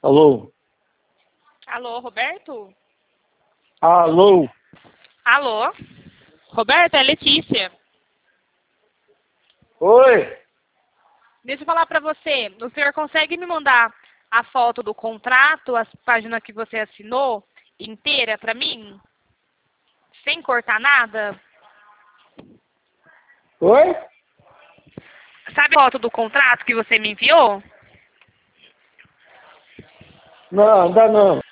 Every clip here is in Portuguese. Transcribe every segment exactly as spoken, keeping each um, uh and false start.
Alô? Alô, Roberto? Alô? Alô? Roberto, é Letícia. Oi? Deixa eu falar pra você. O senhor consegue me mandar a foto do contrato, as páginas que você assinou, inteira pra mim? Sem cortar nada? Oi? Sabe a foto do contrato que você me enviou? Não, ainda não.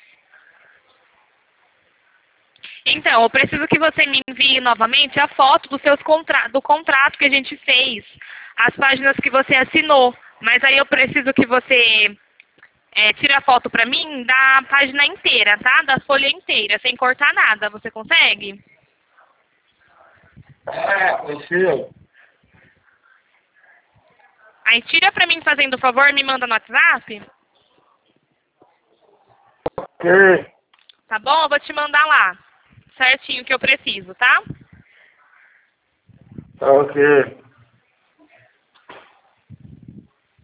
Então, eu preciso que você me envie novamente a foto dos seus contra do contrato que a gente fez, as páginas que você assinou. Mas aí eu preciso que você é, tire a foto pra mim da página inteira, tá? Da folha inteira, sem cortar nada. Você consegue? É, consigo. Aí tira pra mim fazendo o favor e me manda no WhatsApp. Ok. Tá bom? Eu vou te mandar lá. Certinho o que eu preciso, tá? Ok.